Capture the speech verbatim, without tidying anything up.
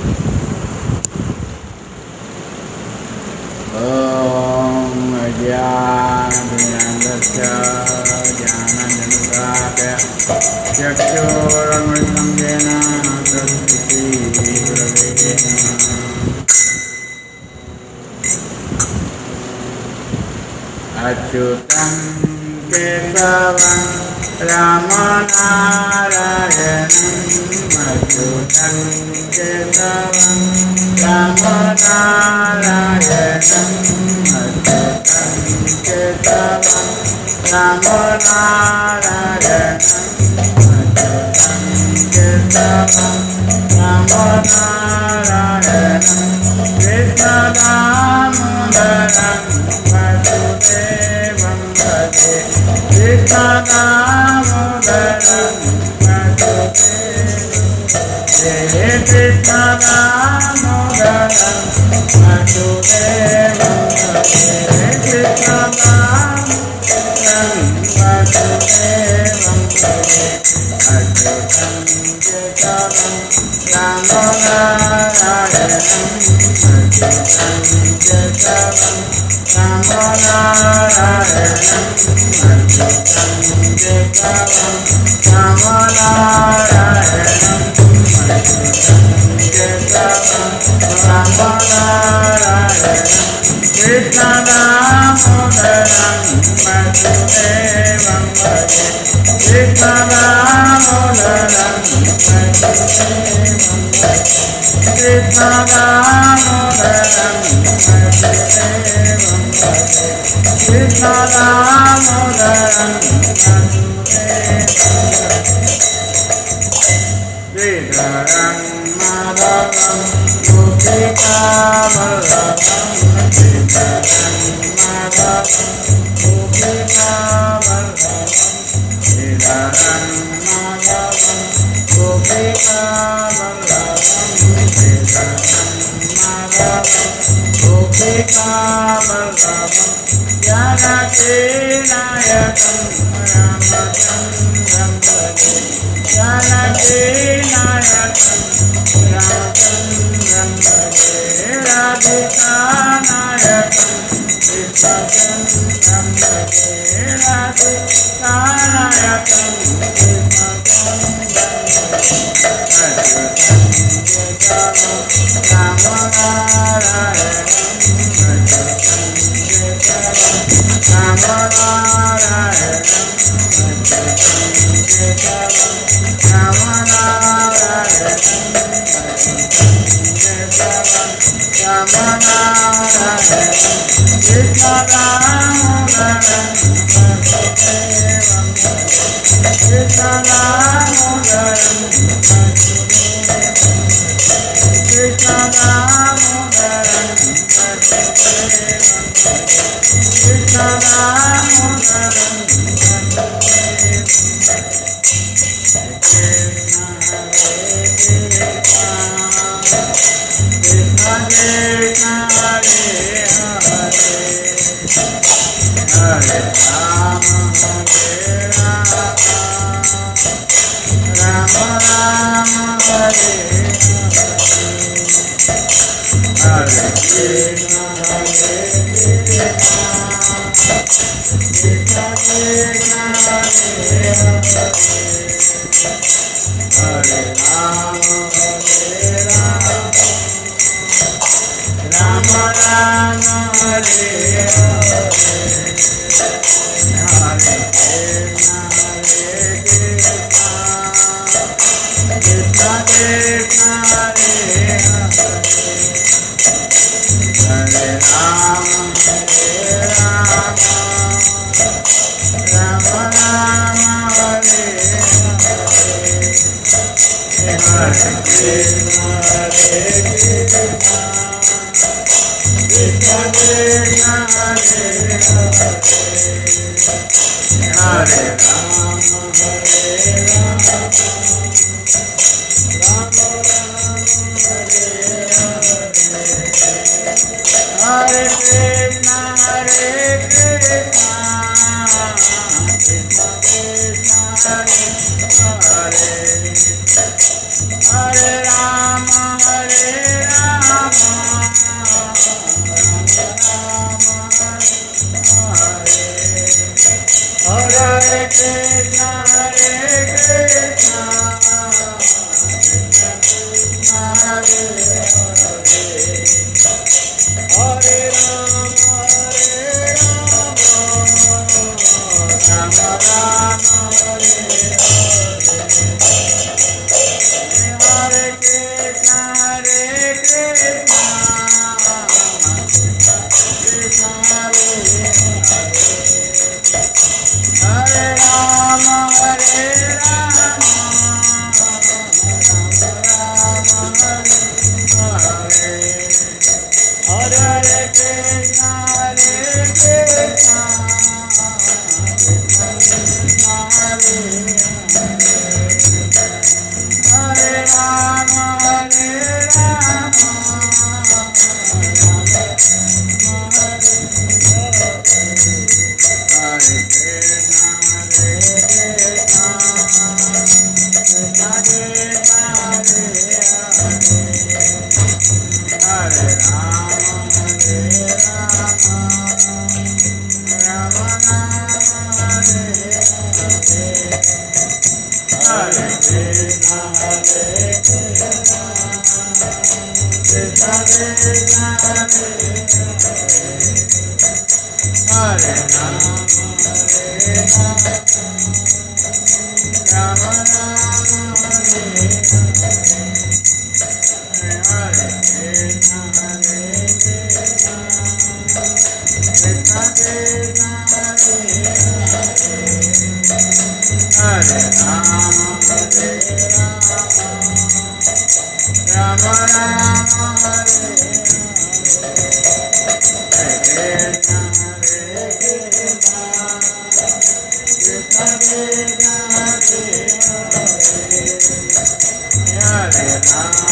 Om Ajnanandasya Jnananjanasalakaya Chakshurunmilitam Yena Tasmai Shri Gurave Namah. Achyutam Kesavam Ramanarayanam Achyutam Kesavam Ramanarayanam Achyutam Kesavam Ramanarayanam Achyutam Kesavam Ramanarayanam Krishna Damodaram Vasudevam Bhade Krishna Damodaram Vasudevam Bhade Krishna Damodaram Vasudevam Bhade Krishna Damodaram Vasudevam Bhade Achyutam Kesavam Ramanarayanam Achyutam Kesavam Ramanarayanam Achyutam Kesavam Ramanarayanam Achyutam Kesavam Ramanarayanam Krishna Damodaram Vasudevam Bhade Krishna Damodaram Vasudevam Bhade Krishna Damodaram Vasudevam Bhade Krishna Damodaram Vasudevam Sridharam Madhavam Gopika Vallabham Sridharam Madhavam Gopika Vallabham Sridharam Madhavam Gopika Vallabham Sridharam Madhavam Gopika Vallabham Janaki Nayakam Ramachandram Bhade Janaki Nayakam Ramachandram Bhade Radhika Nayakam Krishna-chandram Bhade Radhika Nayakam Krishna-chandram Hare Rama Hare Hare Rama